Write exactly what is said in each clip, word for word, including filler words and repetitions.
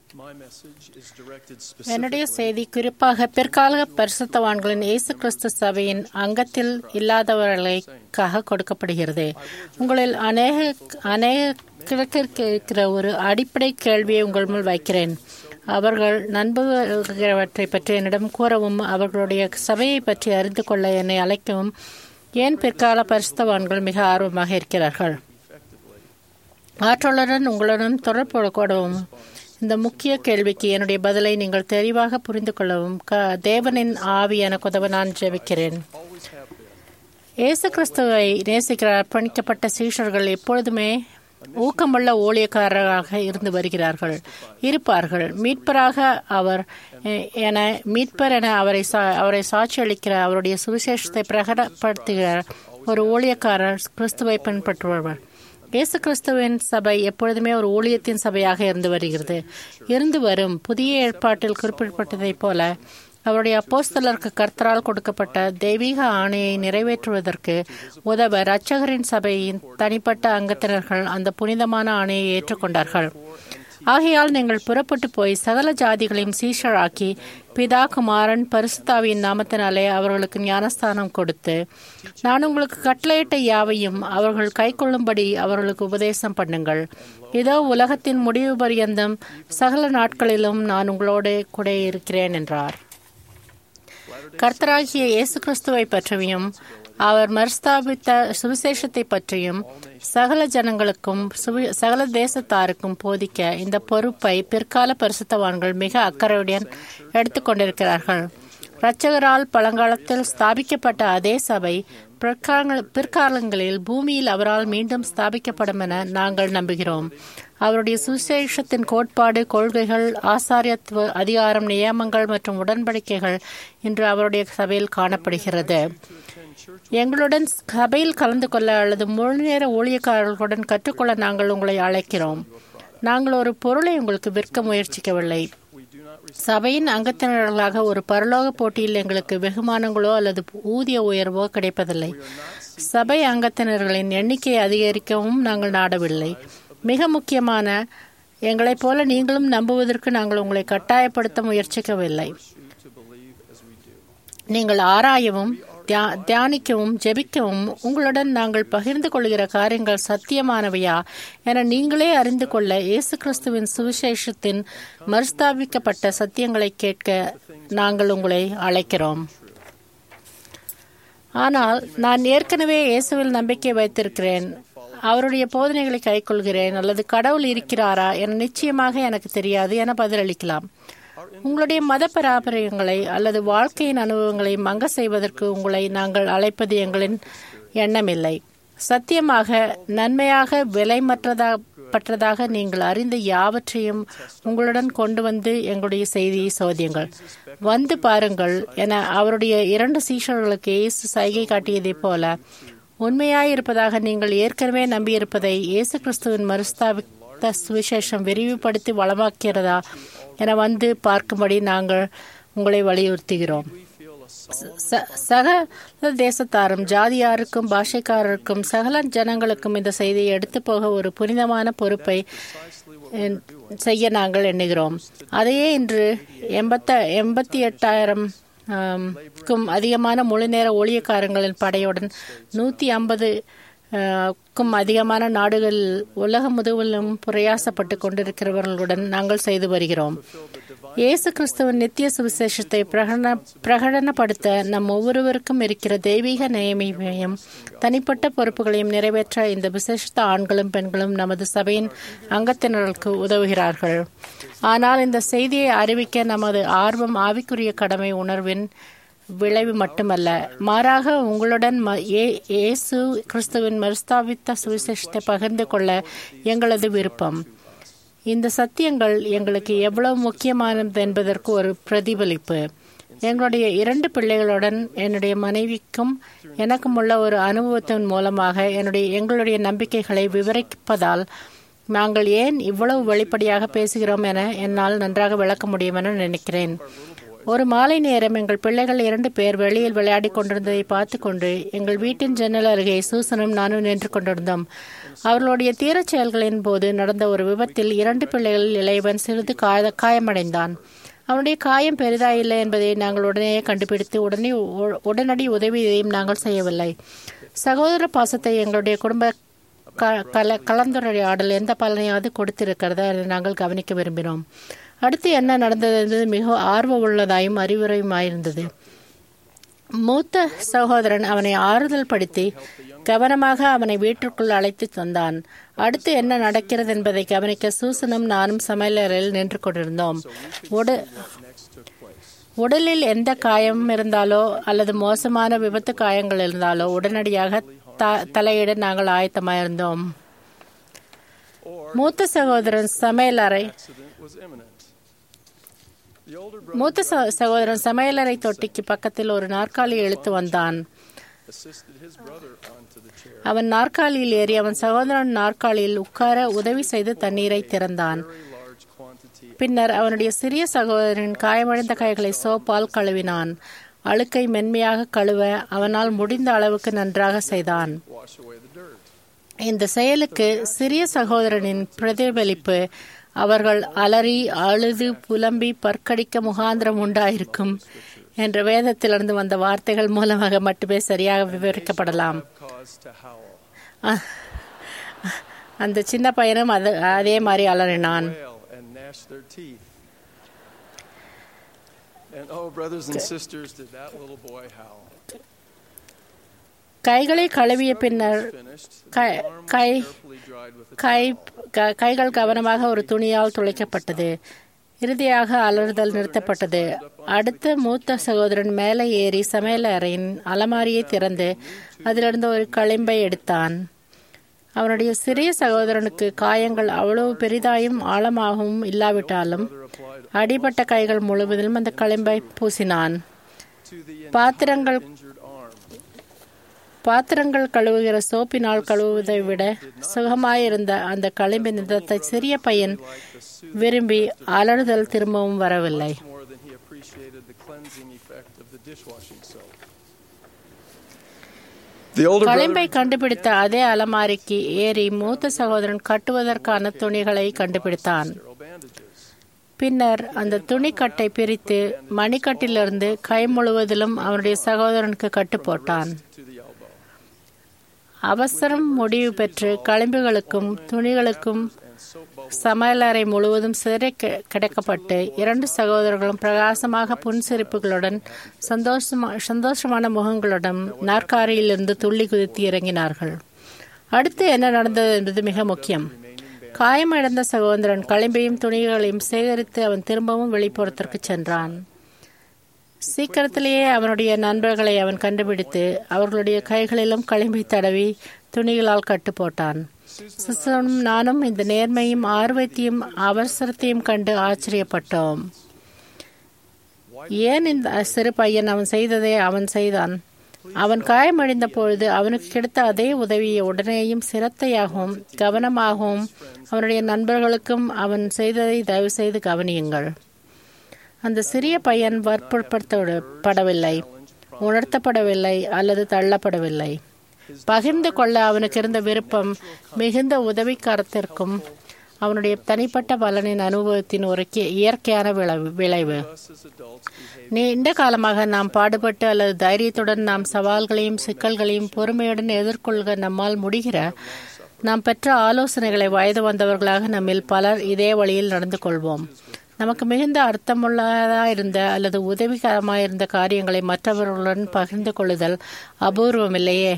என்னுடைய செய்தி குறிப்பாக பிற்கால பரிசுத்தவான்களின் இயேசு கிறிஸ்து சபையின் அங்கத்தில் இல்லாதவர்களுக்காக கொடுக்கப்படுகிறது. உங்களில் அநேக அநேகருக்கு இருக்கிற ஒரு அடிப்படை கேள்வியை உங்கள் முன் வைக்கிறேன். அவர்கள் நண்பர்களவற்றை பற்றி என்னிடம் கூறவும் அவர்களுடைய சபையை பற்றி அறிந்து கொள்ள என்னை அழைக்கவும் ஏன் பிற்கால பரிசுத்தவான்கள் மிக ஆர்வமாக இருக்கிறார்கள். ஆற்றலுடன் உங்களுடன் தொடர்பு கொள்ளவும் இந்த முக்கிய கேள்விக்கு என்னுடைய பதிலை நீங்கள் தெளிவாக புரிந்து கொள்ளவும் தேவனின் ஆவி எனக்கு உதவ நான் ஜெபிக்கிறேன். இயேசு கிறிஸ்துவை நேசிக்கிற அர்ப்பணிக்கப்பட்ட சீஷர்கள் எப்பொழுதுமே ஊக்கமுள்ள ஊழியக்காரராக இருந்து வருகிறார்கள் இருப்பார்கள். மீட்பராக அவர் என மீட்பர் என அவரை அவரை சாட்சியளிக்கிற அவருடைய சுவிசேஷத்தை பிரகடப்படுத்துகிற ஒரு ஊழியக்காரர் கிறிஸ்துவை பின்பற்றுபவர். இயேசு கிறிஸ்துவின் சபை எப்பொழுதுமே ஒரு ஊழியத்தின் சபையாக இருந்து வருகிறது இருந்து வரும். புதிய ஏற்பாட்டில் குறிப்பிடப்பட்டதைப் போல அவருடைய அப்போஸ்தலருக்கு கர்த்தரால் கொடுக்கப்பட்ட தெய்வீக ஆணையை நிறைவேற்றுவதற்கு உதவ இரட்சகரின் சபையின் தனிப்பட்ட அங்கத்தினர்கள் அந்த புனிதமான ஆணையை ஏற்றுக்கொண்டார்கள். ஆகையால் நீங்கள் புறப்பட்டு போய் சகல ஜாதிகளையும் சீஷராக்கி பிதா குமாரன் பரிசுத்தாவியின் நாமத்தினாலே அவர்களுக்கு ஞானஸ்தானம் கொடுத்து நான் உங்களுக்கு கட்டளையிட்ட யாவையும் அவர்கள் கை கொள்ளும்படி அவர்களுக்கு உபதேசம் பண்ணுங்கள். இதோ உலகத்தின் முடிவு பரியந்தம் சகல நாட்களிலும் நான் உங்களோடு கூட இருக்கிறேன் என்றார். கர்த்தராகிய இயேசு கிறிஸ்துவை பற்றியும் அவர் மறுஸ்தாபித்த சுவிசேஷத்தை பற்றியும் சகல ஜனங்களுக்கும் சகல தேசத்தாருக்கும் போதிக்க இந்த பொறுப்பை பிற்கால பரிசுத்தவான்கள் மிக அக்கறையுடன் எடுத்துக்கொண்டிருக்கிறார்கள். இரட்சகரால் பழங்காலத்தில் ஸ்தாபிக்கப்பட்ட அதே சபை பிற்காலங்களில் பூமியில் அவரால் மீண்டும் ஸ்தாபிக்கப்படும் என நாங்கள் நம்புகிறோம். அவருடைய சுவிசேஷத்தின் கோட்பாடு, கொள்கைகள், ஆசாரியத்துவ அதிகாரம், நியமங்கள் மற்றும் உடன்படிக்கைகள் இன்று அவருடைய சபையில் காணப்படுகிறது. எங்களுடன் சபையில் கலந்து கொள்ள அல்லது முழுநேர ஊழியக்காரர்களுடன் கற்றுக்கொள்ள நாங்கள் உங்களை அழைக்கிறோம். நாங்கள் ஒரு பொருளை உங்களுக்கு விற்க முயற்சிக்கவில்லை. சபையின் அங்கத்தினர்களாக ஒரு பரலோக போட்டியில் எங்களுக்கு வெகுமானங்களோ அல்லது ஊதிய உயர்வோ கிடைப்பதில்லை. சபை அங்கத்தினர்களின் எண்ணிக்கையை அதிகரிக்கவும் நாங்கள் நாடவில்லை. மிக முக்கியமான, எங்களைப் போல நீங்களும் நம்புவதற்கு நாங்கள் உங்களை கட்டாயப்படுத்த முயற்சிக்கவில்லை. நீங்கள் ஆராயவும் தியானிக்கவும் ஜெபிக்கவும் உங்களுடன் நாங்கள் பகிர்ந்து கொள்கிற காரியங்கள் சத்தியமானவையா என நீங்களே அறிந்து கொள்ள இயேசு கிறிஸ்துவின் சுவிசேஷத்தின் மறுஸ்தாபிக்கப்பட்ட சத்தியங்களை கேட்க நாங்கள் உங்களை அழைக்கிறோம். ஆனால் நான் ஏற்கனவே இயேசுவில் நம்பிக்கை வைத்திருக்கிறேன், அவருடைய போதனைகளை கைக்கொள்கிறேன் அல்லது கடவுள் இருக்கிறாரா என நிச்சயமாக எனக்கு தெரியாது என பதிலளிக்கலாம். உங்களுடைய மத பாரம்பரியங்களை அல்லது வாழ்க்கையின் அனுபவங்களை மங்க செய்வதற்கு உங்களை நாங்கள் அழைப்பது எங்களின் எண்ணமில்லை. சத்தியமாக நன்மையாக விலைமற்றதாக நீங்கள் அறிந்த யாவற்றையும் உங்களுடன் கொண்டு வந்து எங்களுடைய செய்தியை சோதியுங்கள். வந்து பாருங்கள் என அவருடைய இரண்டு சீஷர்களுக்கு இயேசு சைகை காட்டியதைப் போல உண்மையாயிருப்பதாக நீங்கள் ஏற்கனவே நம்பியிருப்பதை இயேசு கிறிஸ்துவின் மறுஸ்தாபித்த சுவிசேஷம் விரிவுபடுத்தி வளமாக்கிறதா என வந்து பார்க்கும்படி நாங்கள் உங்களை வலியுறுத்துகிறோம். சகல தேசத்தாரும் ஜாதியாருக்கும் பாஷைக்காரருக்கும் சகல ஜனங்களுக்கும் இந்த செய்தியை எடுத்து போக ஒரு புனிதமான பொறுப்பை செய்ய நாங்கள் எண்ணுகிறோம். அதையே இன்று எண்பத்த எண்பத்தி எட்டாயிரம் க்கும் அதிகமான முழுநேர ஊழியக்காரங்களின் படையுடன் நூத்தி ஐம்பது க்கும் அதிகமான நாடுகளில் உலகம் முழுவதும் பிரயாசப்பட்டு கொண்டிருக்கிறவர்களுடன் நாங்கள் செய்து வருகிறோம். இயேசு கிறிஸ்துவின் நித்திய சுவிசேஷத்தை பிரகடன பிரகடனப்படுத்த நம் ஒவ்வொருவருக்கும் இருக்கிற தெய்வீக நியமையையும் தனிப்பட்ட பொறுப்புகளையும் நிறைவேற்ற இந்த விசேஷத்த ஆண்களும் பெண்களும் நமது சபையின் அங்கத்தினர்களுக்கு உதவுகிறார்கள். ஆனால் இந்த செய்தியை அறிவிக்க நமது ஆர்வம் ஆவிக்குரிய கடமை உணர்வின் விளைவு மட்டுமல்ல, மாறாக உங்களுடன் இயேசு கிறிஸ்துவின் மறுஸ்தாபித்த சுவிசேஷத்தை பகிர்ந்து கொள்ள எங்களது விருப்பம். இந்த சத்தியங்கள் எங்களுக்கு எவ்வளவு முக்கியமானது என்பதற்கு ஒரு பிரதிபலிப்பு. எங்களுடைய இரண்டு பிள்ளைகளுடன் என்னுடைய மனைவிக்கும் எனக்கும் உள்ள ஒரு அனுபவத்தின் மூலமாக என்னுடைய எங்களுடைய நம்பிக்கைகளை விவரிப்பதால் நாங்கள் ஏன் இவ்வளவு வெளிப்படையாக பேசுகிறோம் என என்னால் நன்றாக விளக்க முடியும் என நினைக்கிறேன். ஒரு மாலை நேரம் எங்கள் பிள்ளைகள் இரண்டு பேர் வெளியில் விளையாடி கொண்டிருந்ததை பார்த்து கொண்டு எங்கள் வீட்டின் ஜன்னல் அருகே சூசனும் நானும் நின்று கொண்டிருந்தோம். அவர்களுடைய தீரச் செயல்களின் போது நடந்த ஒரு விபத்தில் இரண்டு பிள்ளைகளில் இளையவன் சிறிது காய காயமடைந்தான். அவனுடைய காயம் பெரிதாயில்லை என்பதை நாங்கள் உடனே கண்டுபிடித்து உடனே உடனடி உதவியையும் நாங்கள் செய்யவில்லை. சகோதர பாசத்தை எங்களுடைய குடும்ப கல கலந்துரையாடல் எந்த பலனையாவது கொடுத்திருக்கிறதா என்று நாங்கள் கவனிக்க விரும்பினோம். அடுத்து என்ன நடந்தது என்பது மிக ஆர்வ உள்ளதாயும் அறிவுரையுமாயிருந்தது. மூத்த சகோதரன் அவனை ஆறுதல் படுத்தி கவனமாக அவனை வீட்டிற்குள் அழைத்து தந்தான். அடுத்து என்ன நடக்கிறது என்பதை கவனிக்க சூசனும் நானும் சமையலறையில் நின்று கொண்டிருந்தோம். உடலில் எந்த காயம் இருந்தாலோ அல்லது மோசமான விபத்து காயங்கள் இருந்தாலோ உடனடியாக தலையிட நாங்கள் ஆயத்தமாயிருந்தோம். மூத்த சகோதரன் சமையலறை மூத்த சகோதரன் சமையலறை தொட்டிக்கு பக்கத்தில் ஒரு நாற்காலி இழுத்து வந்தான். அவன் நாற்காலியில் ஏறி அவன் சகோதரன் நாற்காலியில் உட்கார உதவி செய்து தண்ணீரை திறந்தான். பின்னர் அவனுடைய சிறிய சகோதரன் காயமடைந்த கைகளை சோப்பால் கழுவினான். அழுக்கை மென்மையாக கழுவ அவனால் முடிந்த அளவுக்கு நன்றாக செய்தான். இந்த செயலுக்கு சிறிய சகோதரனின் பிரதிபலிப்பு அவர்கள் அலறி அழுது புலம்பி பற்கடிக்க முகாந்திரம் உண்டாயிருக்கும் என்ற வேதத்திலிருந்து வந்த வார்த்தைகள் மூலமாக மட்டுமே சரியாக விவரிக்கப்படலாம். அந்த சின்ன பையனும் அது அதே மாதிரி அலறினான். கைகளை கழுவிய பின்னர் கைகள் கவனமாக ஒரு துணியால் துளைக்கப்பட்டது. இறுதியாக அலறுதல் நிறுத்தப்பட்டது. அடுத்த மூத்த சகோதரன் மேலே ஏறி சமையல் அறையின் அலமாரியை திறந்து அதிலிருந்து ஒரு களிம்பை எடுத்தான். அவனுடைய சிறிய சகோதரனுக்கு காயங்கள் அவ்வளவு பெரிதாயும் ஆழமாகவும் இல்லாவிட்டாலும் அடிபட்ட கைகள் முழுவதிலும் அந்த களிம்பை பூசினான். பாத்திரங்கள் பாத்திரங்கள் கழுவுகிற சோப்பினால் கழுவுவதை விட சுகமாயிருந்த அந்த களிம்பின் நிறத்தை சிறிய பையன் விரும்பி அலறுதல் திரும்பவும் வரவில்லை. களிம்பை கண்டுபிடித்த அதே அலமாரிக்கு ஏறி மூத்த சகோதரன் கட்டுவதற்கான துணிகளை கண்டுபிடித்தான். பின்னர் அந்த துணிக்கட்டை பிரித்து மணிக்கட்டிலிருந்து கை முழுவதிலும் அவனுடைய சகோதரனுக்கு கட்டு போட்டான். அவசரம் முடிவு பெற்று களிம்புகளுக்கும் துணிகளுக்கும் சமையலறை முழுவதும் சிறை கிடைக்கப்பட்டு இரண்டு சகோதரர்களும் பிரகாசமாக புன்சிரிப்புகளுடன் சந்தோஷமா சந்தோஷமான முகங்களுடன் நாற்காலியிலிருந்து துள்ளி குதித்து இறங்கினார்கள். அடுத்து என்ன நடந்தது என்பது மிக முக்கியம். காயமடைந்த சகோதரன் களிம்பையும் துணிகளையும் சேகரித்து அவன் திரும்பவும் வெளிப்புறத்திற்கு சென்றான். சீக்கிரத்திலேயே அவனுடைய நண்பர்களை அவன் கண்டுபிடித்து அவர்களுடைய கைகளிலும் களிம்பை தடவி துணிகளால் கட்டு போட்டான். சிசனும் நானும் இந்த நேர்மையும் ஆர்வத்தையும் அவசரத்தையும் கண்டு ஆச்சரியப்பட்டோம். ஏன் இந்த சிறு பையன் அவன் செய்ததை அவன் செய்தான்? அவன் காயமடைந்த பொழுது அவனுக்கு கிடைத்த அதே உதவியை உடனேயும் சிரத்தையாகவும் கவனமாகவும் அவனுடைய நண்பர்களுக்கும் அவன் செய்ததை தயவு செய்து கவனியுங்கள். அந்த சிறிய பையன் வற்புறுத்தப்படவில்லை, உணர்த்தப்படவில்லை அல்லது தள்ளப்படவில்லை. பகிர்ந்து கொள்ள அவனுக்கு இருந்த விருப்பம் மிகுந்த உதவிக்காரத்திற்கும் அவனுடைய தனிப்பட்ட பலனின் அனுபவத்தின் ஒரு இயற்கையான விளைவு. நீண்ட காலமாக நாம் பாடுபட்டு அல்லது தைரியத்துடன் நாம் சவால்களையும் சிக்கல்களையும் பொறுமையுடன் எதிர்கொள்க நம்மால் முடிகிற நாம் பெற்ற ஆலோசனைகளை வயது வந்தவர்களாக நம்மில் பலர் இதே வழியில் நடந்து கொள்வோம். நமக்கு மிகுந்த அர்த்தமுள்ளதாயிருந்த அல்லது உதவிகரமாயிருந்த காரியங்களை மற்றவர்களுடன் பகிர்ந்து கொள்ளுதல் அபூர்வமில்லையே.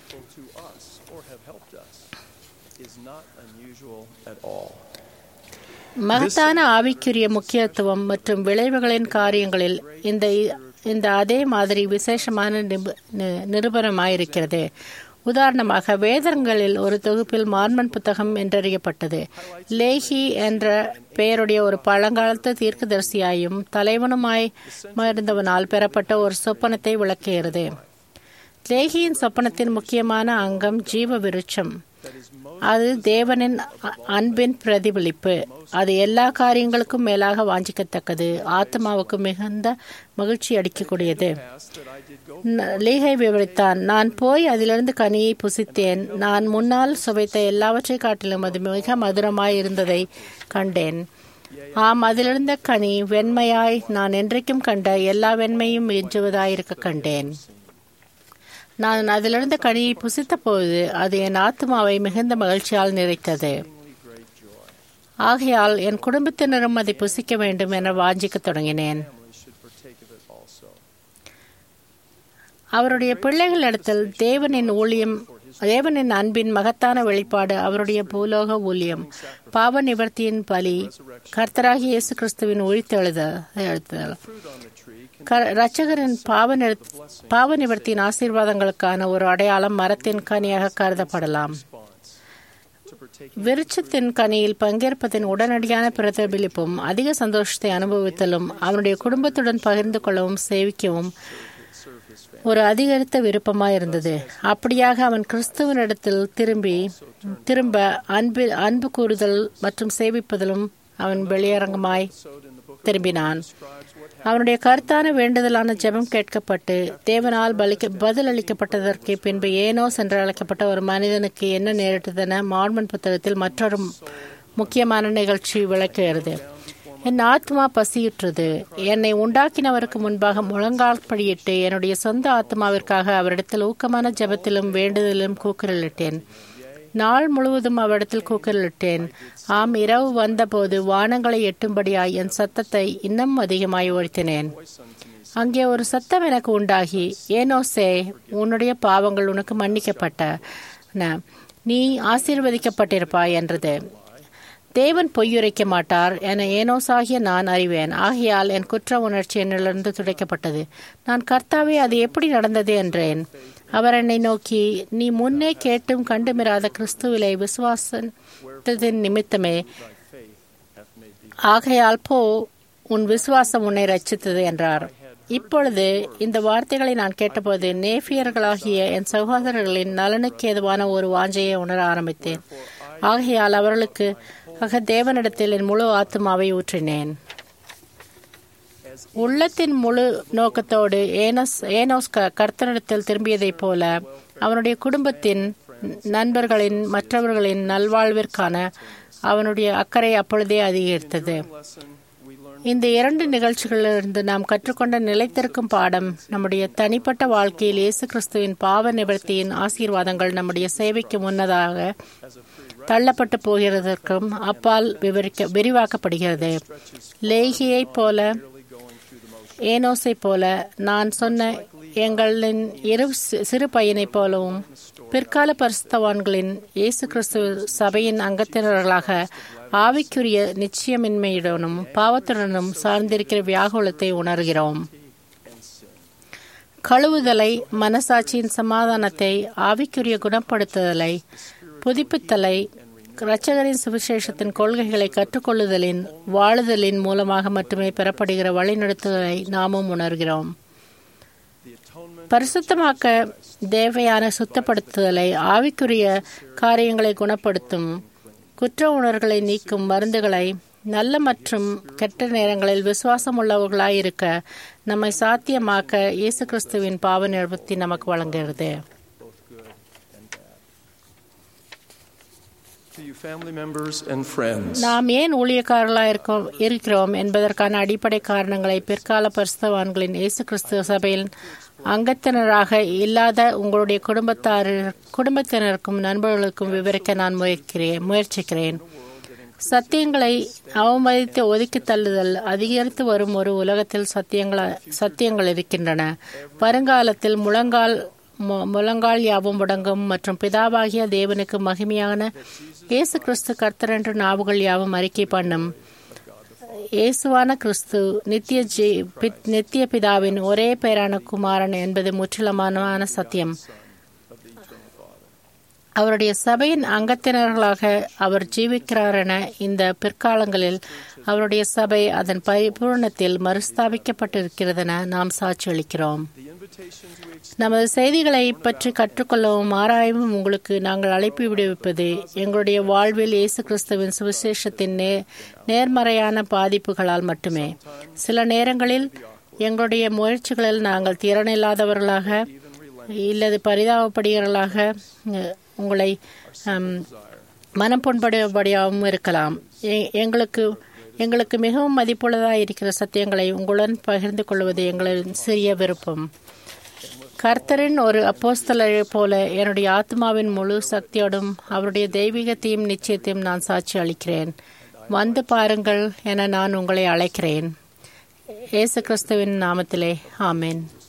மகத்தான ஆவிக்குரிய முக்கியத்துவம் மற்றும் விளைவுகளின் காரியங்களில் இந்த இந்த அதே மாதிரி விசேஷமான நிரூபணமாயிருக்கிறது. உதாரணமாக, வேதங்களில் ஒரு தொகுப்பில் மார்மன் புத்தகம் என்றறியப்பட்டது. லேஹி என்ற பெயருடைய ஒரு பழங்காலத்து தீர்க்கதரிசியாயும் தலைவனுமாய் இருந்தவனால் பெறப்பட்ட ஒரு சொப்பனத்தை விளக்குகிறது. லேஹியின் சொப்பனத்தின் முக்கியமான அங்கம் ஜீவ விருட்சம். அது தேவனின் அன்பின் பிரதிபலிப்பு. அது எல்லா காரியங்களுக்கும் மேலாக வாஞ்சிக்கத்தக்கது, ஆத்மாவுக்கு மிகுந்த மகிழ்ச்சி அளிக்கக்கூடியது. லீகை விவரித்தான், நான் போய் அதிலிருந்து கனியை புசித்தேன். நான் முன்னால் சுவைத்த எல்லாவற்றை காட்டிலும் அது மிக மதுரமாய் இருந்ததை கண்டேன். ஆம், அதிலிருந்த கனி வெண்மையாய் நான் என்றைக்கும் கண்ட எல்லா வெண்மையும் எஞ்சுவதாயிருக்க கண்டேன். நான் அதிலிருந்த கனியை புசித்த போது அது என் ஆத்மாவை மிகுந்த மகிழ்ச்சியால் நிறைத்தது. ஆகையால் என் குடும்பத்தினரும் அதை புசிக்க வேண்டும் என வாஞ்சிக்க தொடங்கினேன். அவருடைய பிள்ளைகளிடத்தில் தேவனின் ஊழியம், தேவனின் அன்பின் மகத்தான வெளிப்பாடு அவருடைய பூலோக ஊழியம், பாவ நிவர்த்தியின் பலி, கர்த்தராகிய இயேசு கிறிஸ்துவின் உயிர்த்தெழுதல், இரட்சகரின் பாவ பாவ நிவர்த்தியின் ஆசீர்வாதங்களுக்கான ஒரு அடையாளம் மரத்தின் கனியாக கருதப்படலாம். விருட்சத்தின் கனியில் பங்கேற்பதின் உடனடியான பிரதிபலிப்பும் அதிக சந்தோஷத்தை அனுபவித்தலும் அவனுடைய குடும்பத்துடன் பகிர்ந்து கொள்ளவும் சேவிக்கவும் ஒரு அதிகரித்த விருப்பமாயிருந்தது. அப்படியாக அவன் கிறிஸ்துவனிடத்தில் திரும்பி திரும்ப அன்பு அன்பு கூறுதல் மற்றும் சேவிப்பதிலும் அவன் வெளியரங்கமாய் திரும்பினான். அவனுடைய கருத்தான வேண்டுதலான ஜெபம் கேட்கப்பட்டு தேவனால் பதில் அளிக்கப்பட்டதற்கு பின்பு ஏனோஸ் என்று அழைக்கப்பட்ட ஒரு மனிதனுக்கு என்ன நேரிட்டதென மார்மன் புத்தகத்தில் மற்றொரு முக்கியமான நிகழ்ச்சி விளக்குகிறது. என் ஆத்மா பசியுற்றது. என்னை உண்டாக்கினவருக்கு முன்பாக முழங்கால்படியிட்டு என்னுடைய சொந்த ஆத்மாவிற்காக அவரிடத்தில் ஊக்கமான ஜெபத்திலும் வேண்டுதலிலும் கூக்குரலிட்டேன். நாள் முழுவதும் அவரிடத்தில் கூக்குரலிட்டேன். ஆம், இரவு வந்தபோது வானங்களை எட்டும்படியாய் என் சத்தத்தை இன்னும் அதிகமாய் உயர்த்தினேன். அங்கே ஒரு சத்தம் எனக்கு உண்டாகி, ஏனோசே, உன்னுடைய பாவங்கள் உனக்கு மன்னிக்கப்பட்ட, நீ ஆசீர்வதிக்கப்பட்டிருப்பாய் என்றது. தேவன் பொய்யுரைக்க மாட்டார் என ஏனோசாகிய நான் அறிவேன். ஆகையால் என் குற்ற உணர்ச்சி என்னிலிருந்து துடைக்கப்பட்டது. நான் கர்த்தாவே, அது எப்படி நடந்தது என்றேன். அவர் என்னை நோக்கி, நீ முன்னே கேட்டும் கண்டுமிராத கிறிஸ்துவிலே விசுவாசத்தின் நிமித்தமே, ஆகையால் போ, உன் விசுவாசம் உன்னை ரட்சித்தது என்றார். இப்பொழுது இந்த வார்த்தைகளை நான் கேட்டபோது நேபியர்களாகிய என் சகோதரர்களின் நலனுக்கு ஏதுவான ஒரு வாஞ்சையை உணர ஆரம்பித்தேன். ஆகையால் அவர்களுக்கு ஆக தேவனிடத்தில் என் முழு ஆத்மாவை ஊற்றினேன். உள்ளத்தின் முழு நோக்கத்தோடு ஏனோஸ் ஏனோஸ் கர்த்தரிடத்தில் திரும்பியதைப் போல அவனுடைய குடும்பத்தின், நண்பர்களின், மற்றவர்களின் நல்வாழ்விற்கான அவனுடைய அக்கறை அப்பொழுதே அதிகரித்தது. இந்த இரண்டு நிகழ்ச்சிகளிலிருந்து நாம் கற்றுக்கொண்ட நிலைத்திருக்கும் பாடம், நம்முடைய தனிப்பட்ட வாழ்க்கையில் இயேசு கிறிஸ்துவின் பாவ நிவர்த்தியின் ஆசீர்வாதங்கள் நம்முடைய சேவைக்கு முன்னதாக தள்ளப்பட்டு போகிறதற்கும் அப்பால் விவரிக்க விரிவாக்கப்படுகிறது. லேகியை போல, ஏனோஸை போல, நான் சொன்ன எங்களின் இரு சிறு பையனை போலவும் பிற்கால பரிசுத்தவான்களின் இயேசு கிறிஸ்து சபையின் அங்கத்தினர்களாக ஆவிக்குரிய நிச்சயமின்மையுடனும் பாவத்துடனும் சார்ந்திருக்கிற வியாகுலத்தை உணர்கிறோம். கழுவுதலை, மனசாட்சியின் சமாதானத்தை, ஆவிக்குரிய குணப்படுத்துதலை, புதுப்பித்தலை, இரட்சகரின் சுவிசேஷத்தின் கொள்கைகளை கற்றுக்கொள்ளுதலின் வாழுதலின் மூலமாக மட்டுமே பெறப்படுகிற வழிநடத்துதலை நாமும் உணர்கிறோம். பரிசுத்தமாக்க தேவையான சுத்தப்படுத்துதலை, ஆவிக்குரிய காரியங்களை குணப்படுத்தும், குற்ற உணர்வுகளை நீக்கும் மருந்துகளை, நல்ல மற்றும் கெட்ட நேரங்களில் விசுவாசம் உள்ளவர்களாயிருக்க நம்மை சாத்தியமாக்க இயேசு கிறிஸ்துவின் பாவ நிவர்த்தி நமக்கு வழங்குகிறது. நாம் ஏன் ஊழியக்காரர்களாக இருக்கோம் இருக்கிறோம் என்பதற்கான அடிப்படை காரணங்களை பிற்கால பரிசுத்தவான்களின் இயேசு கிறிஸ்துவ சபையில் அங்கத்தினராக இல்லாத உங்களுடைய குடும்பத்தார் குடும்பத்தினருக்கும் நண்பர்களுக்கும் விவரிக்க நான் முயற்கிறேன் முயற்சிக்கிறேன் சத்தியங்களை அவமதித்து ஒதுக்கி தள்ளுதல் அதிகரித்து வரும் ஒரு உலகத்தில் சத்தியங்கள் சத்தியங்கள் இருக்கின்றன. வருங்காலத்தில் முழங்கால் முழங்கால் யாவும் முடங்கும் மற்றும் பிதாவாகிய தேவனுக்கு மகிமையான இயேசு கிறிஸ்து கர்த்தர் என்று நாவுகள் யாவும் அறிக்கை பண்ணும். இயேசுவான கிறிஸ்து நித்திய ஜீ நித்திய பிதாவின் ஒரே பேரான குமாரன் என்பது முற்றிலுமான சத்தியம். அவருடைய சபையின் அங்கத்தினர்களாக அவர் ஜீவிக்கிறார் என இந்த பிற்காலங்களில் அவருடைய சபை அதன் பரிபூர்ணத்தில் மறுஸ்தாபிக்கப்பட்டிருக்கிறதென நாம் சாட்சியளிக்கிறோம். நமது செய்திகளை பற்றி கற்றுக்கொள்ளவும் ஆராயவும் உங்களுக்கு நாங்கள் அழைப்பு விடுவிப்பது எங்களுடைய வாழ்வில் இயேசு கிறிஸ்துவின் சுவிசேஷத்தின் நே நேர்மறையான பாதிப்புகளால் மட்டுமே. சில நேரங்களில் எங்களுடைய முயற்சிகளில் நாங்கள் திறனில்லாதவர்களாக இல்லது பரிதாபப்படுகிறவர்களாக உங்களை மனம் புண்படும்படியாகவும் இருக்கலாம். எங்களுக்கு எங்களுக்கு மிகவும் மதிப்புள்ளதாக இருக்கிற சத்தியங்களை உங்களுடன் பகிர்ந்து கொள்வது எங்களின் சிறிய விருப்பம். கர்த்தரின் ஒரு அப்போஸ்தலரை போல என்னுடைய ஆத்மாவின் முழு சக்தியோடும் அவருடைய தெய்வீகத்தையும் நிச்சயத்தையும் நான் சாட்சி அளிக்கிறேன். வந்து பாருங்கள் என நான் உங்களை அழைக்கிறேன். இயேசு கிறிஸ்துவின் நாமத்திலே ஆமென்.